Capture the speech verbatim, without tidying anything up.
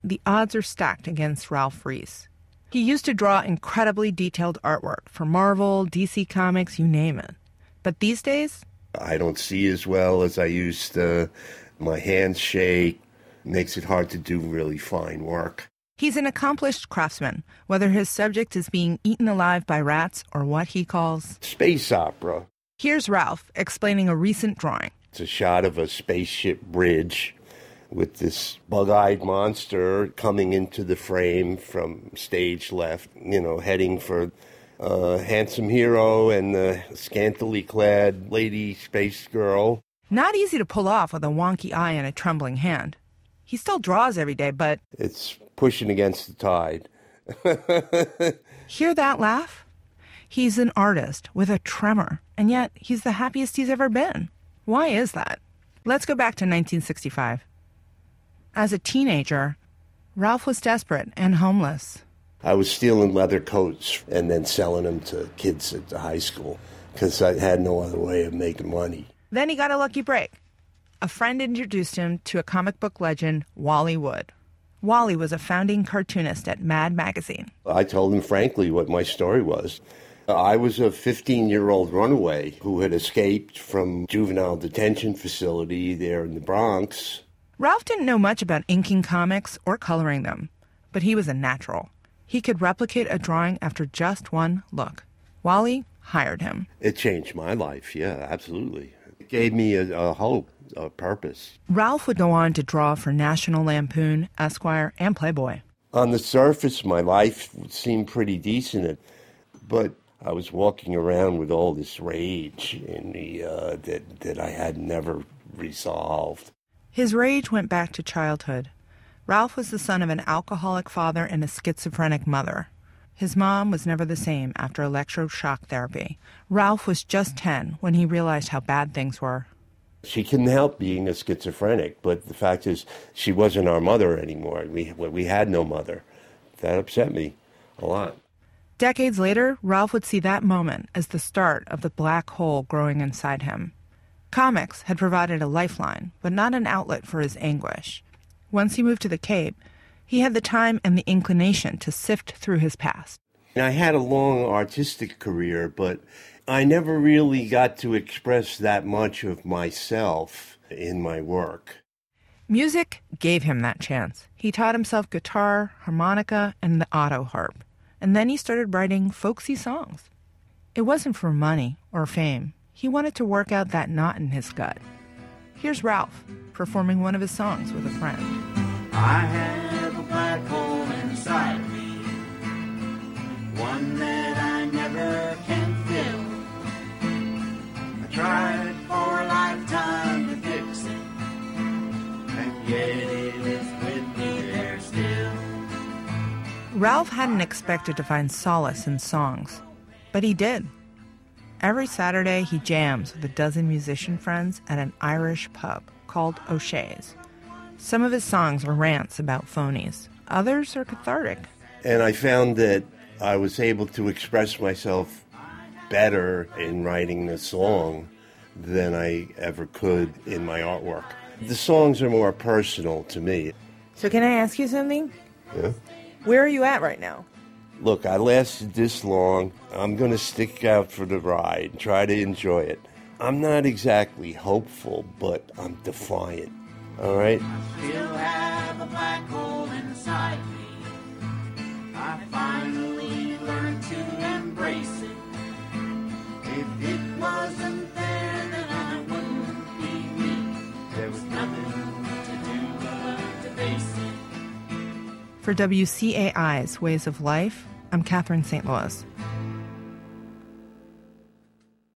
the odds are stacked against Ralph Reese. He used to draw incredibly detailed artwork for Marvel, D C Comics, you name it. But these days, I don't see as well as I used to. My hands shake. Makes it hard to do really fine work. He's an accomplished craftsman, whether his subject is being eaten alive by rats or what he calls space opera. Here's Ralph explaining a recent drawing. It's a shot of a spaceship bridge with this bug-eyed monster coming into the frame from stage left, you know, heading for a handsome hero and the scantily clad lady space girl. Not easy to pull off with a wonky eye and a trembling hand. He still draws every day, but it's pushing against the tide. Hear that laugh? He's an artist with a tremor, and yet he's the happiest he's ever been. Why is that? Let's go back to nineteen sixty-five. As a teenager, Ralph was desperate and homeless. I was stealing leather coats and then selling them to kids at the high school because I had no other way of making money. Then he got a lucky break. A friend introduced him to a comic book legend, Wally Wood. Wally was a founding cartoonist at Mad Magazine. I told him frankly what my story was. I was a fifteen-year-old runaway who had escaped from juvenile detention facility there in the Bronx. Ralph didn't know much about inking comics or coloring them, but he was a natural. He could replicate a drawing after just one look. Wally hired him. It changed my life, yeah, absolutely. It gave me a, a hope, a purpose. Ralph would go on to draw for National Lampoon, Esquire, and Playboy. On the surface, my life seemed pretty decent, but I was walking around with all this rage in me uh, that, that I had never resolved. His rage went back to childhood. Ralph was the son of an alcoholic father and a schizophrenic mother. His mom was never the same after electroshock therapy. Ralph was just ten when he realized how bad things were. She couldn't help being a schizophrenic, but the fact is she wasn't our mother anymore. We, we had no mother. That upset me a lot. Decades later, Ralph would see that moment as the start of the black hole growing inside him. Comics had provided a lifeline, but not an outlet for his anguish. Once he moved to the Cape, he had the time and the inclination to sift through his past. I had a long artistic career, but I never really got to express that much of myself in my work. Music gave him that chance. He taught himself guitar, harmonica, and the auto harp. And then he started writing folksy songs. It wasn't for money or fame. He wanted to work out that knot in his gut. Here's Ralph performing one of his songs with a friend. I have a black hole inside me, one that I never can fill. I tried for a lifetime to fix it, and yet it is with me there still. Ralph hadn't expected to find solace in songs, but he did. Every Saturday, he jams with a dozen musician friends at an Irish pub called O'Shea's. Some of his songs are rants about phonies. Others are cathartic. And I found that I was able to express myself better in writing a song than I ever could in my artwork. The songs are more personal to me. So can I ask you something? Yeah? Where are you at right now? Look, I lasted this long. I'm going to stick out for the ride and try to enjoy it. I'm not exactly hopeful, but I'm defiant. All right? I still have a black hole inside me. I finally learned to embrace it. If it wasn't there, then I wouldn't be me. There was nothing to do but to face it. For W C A I's Ways of Life, I'm Catherine Saint Louis.